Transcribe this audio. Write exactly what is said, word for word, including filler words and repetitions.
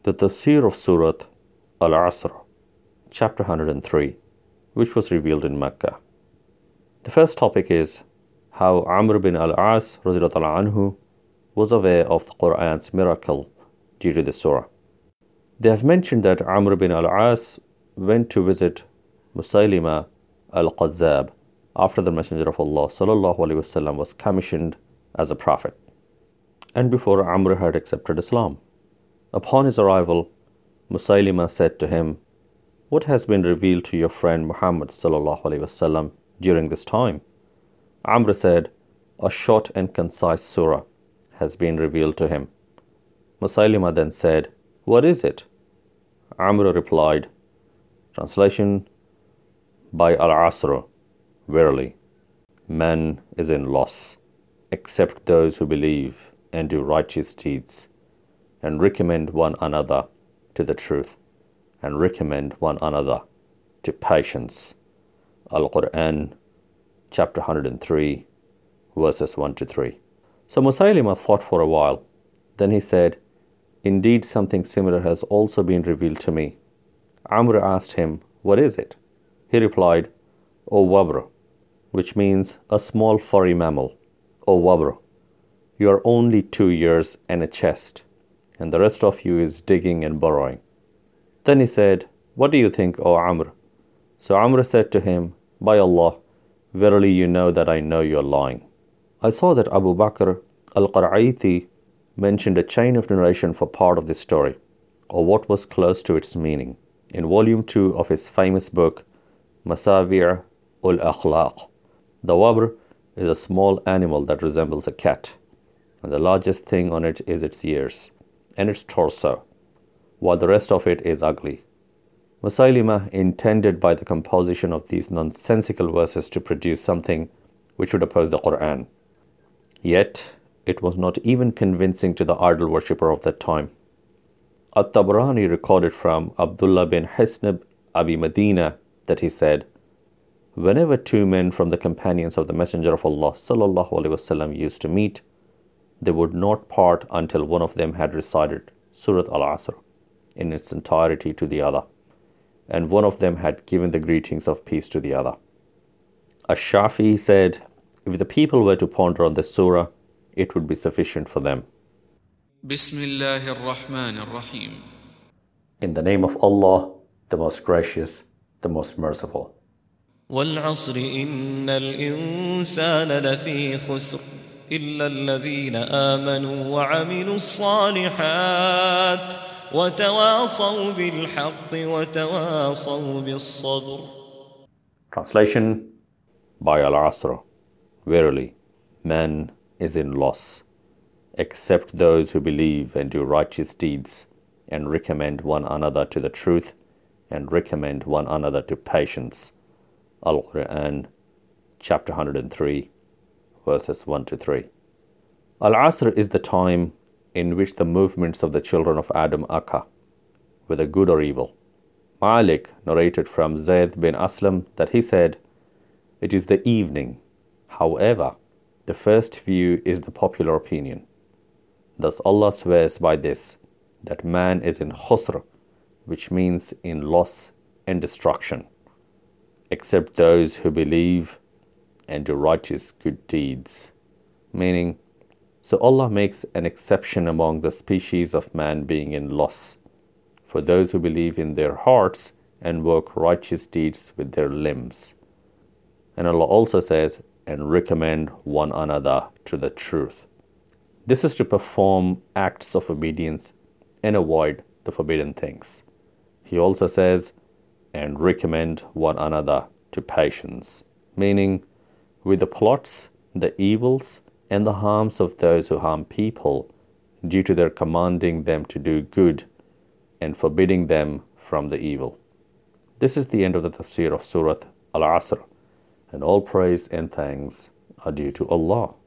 The Tafsir of Surat Al-Asr, chapter one hundred three, which was revealed in Mecca. The first topic is how Amr bin al-As anhu was aware of the Qur'an's miracle due to the surah. They have mentioned that Amr bin al-As went to visit Musaylima al-Qazzab after the Messenger of Allah sallallahu alaihi wasallam was commissioned as a prophet, and before Amr had accepted Islam. Upon his arrival, Musaylima said to him, "What has been revealed to your friend Muhammad sallallahu alaihi wasallam during this time?" Amr said, "A short and concise surah has been revealed to him." Musaylima then said, "What is it?" Amr replied, translation, by Al-Asr, verily, man is in loss, except those who believe and do righteous deeds, and recommend one another to the truth, and recommend one another to patience. Al-Quran, chapter one hundred three, verses one to three. So Musaylima thought for a while. Then he said, "Indeed, something similar has also been revealed to me." Amr asked him, "What is it?" He replied, "O Wabr," which means a small furry mammal. "O Wabr, you are only two years and a chest, and the rest of you is digging and burrowing." Then he said, "What do you think, O Amr?" So Amr said to him, "By Allah, verily you know that I know you are lying." I saw that Abu Bakr al-Qar'ayti mentioned a chain of narration for part of this story, or what was close to its meaning, in volume two of his famous book, Masavi' ul-Akhlaq. The Wabr is a small animal that resembles a cat, and the largest thing on it is its ears and its torso, while the rest of it is ugly. Musaylima intended by the composition of these nonsensical verses to produce something which would oppose the Quran. Yet, it was not even convincing to the idol worshipper of that time. At-Tabarani recorded from Abdullah bin Hisnab Abi Medina that he said, "Whenever two men from the companions of the Messenger of Allah sallallahu alaihi wasallam used to meet, they would not part until one of them had recited Surat Al-Asr in its entirety to the other, and one of them had given the greetings of peace to the other." Ash-Shafi'i said, if the people were to ponder on this surah, it would be sufficient for them. Bismillahir Rahmanir Rahim. In the name of Allah, the most gracious, the most merciful. وَالْعَصْرِ إِنَّ الْإِنسَانَ لَفِي خُسْرٍ إِلَّا الَّذِينَ آمَنُوا وَعَمِلُوا الصَّالِحَاتِ وَتَوَاصَوْا بِالْحَقِّ وَتَوَاصَوْا بِالصَّبْرِ. Translation by Al-Asr. Verily, man is in loss, except those who believe and do righteous deeds, and recommend one another to the truth, and recommend one another to patience. Al-Quran, chapter one hundred three, verses one to three. Al-Asr is the time in which the movements of the children of Adam occur, whether good or evil. Malik narrated from Zayd bin Aslam that he said, "It is the evening. However, the first view is the popular opinion." Thus Allah swears by this, that man is in khusr, which means in loss and destruction, except those who believe and do righteous good deeds. Meaning, so Allah makes an exception among the species of man being in loss, for those who believe in their hearts and work righteous deeds with their limbs. And Allah also says, and recommend one another to the truth. This is to perform acts of obedience and avoid the forbidden things. He also says, and recommend one another to patience, meaning with the plots, the evils, and the harms of those who harm people due to their commanding them to do good and forbidding them from the evil. This is the end of the tafsir of Surat Al-Asr, and all praise and thanks are due to Allah.